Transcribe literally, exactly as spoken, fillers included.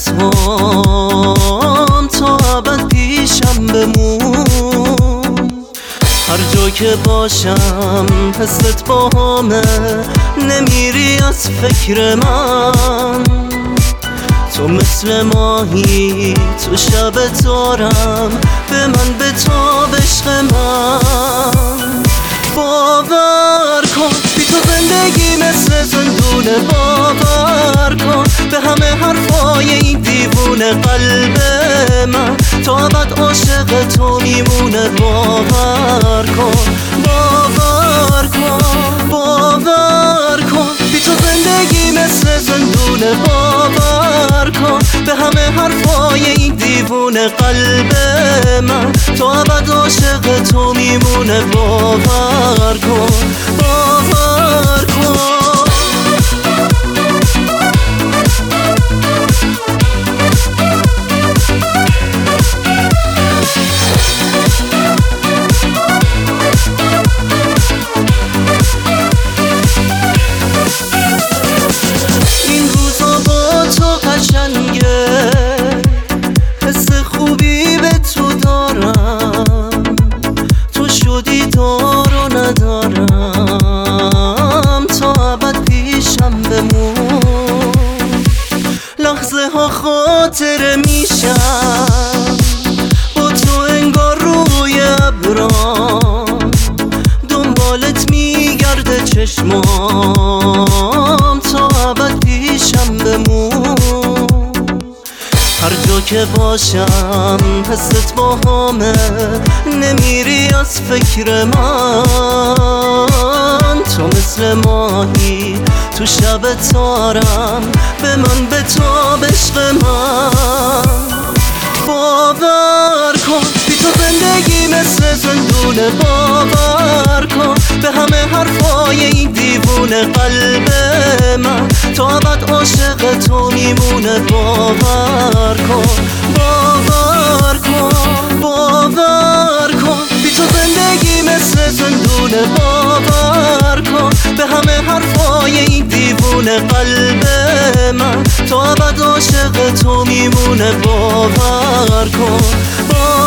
هام تا ابد پیشم بمون. هر جا که باشم حست با همه، نمیری از فکر من. تو مثل ماهی تو شب تارم، به من بتاب عشق من. باور کن بی تو زندگی مثل زندونه، باور کن به همه حرفای این دیوونه. قلب من تا ابد عاشق تو میمونه. باور کن باور کن باور کن بی تو زندگی مثل زندونه. باور کن به همه حرفای این دیوونه. قلب من تا ابد عاشق تو میمونه. باور کن باور کن. این روزا با تو قشنگه، حس خوبی به تو دارم. تو شدی دار و ندارم، تا ابد پیشم بمون. لحظه ها خاطره میشم با تو انگار روی ابرام. دنبالت میگرده چشمام، تا ابد پیشم بمون. هر جا که باشم حست با همه، نمیری از فکر من. تو مثل ماهی تو شب تارم، به من بتاب عشق من. باور کن بی تو زندگی مثل زندونه. باور کن به همه حرفای این دیوونه. قلب من تا ابد عاشق تو میمونه. باور کن باور کن باور کن بی تو زندگی مثل زندونه. باور کن به همه حرفای این دیوونه. قلب من تا ابد عاشق تو میمونه. باور کن باور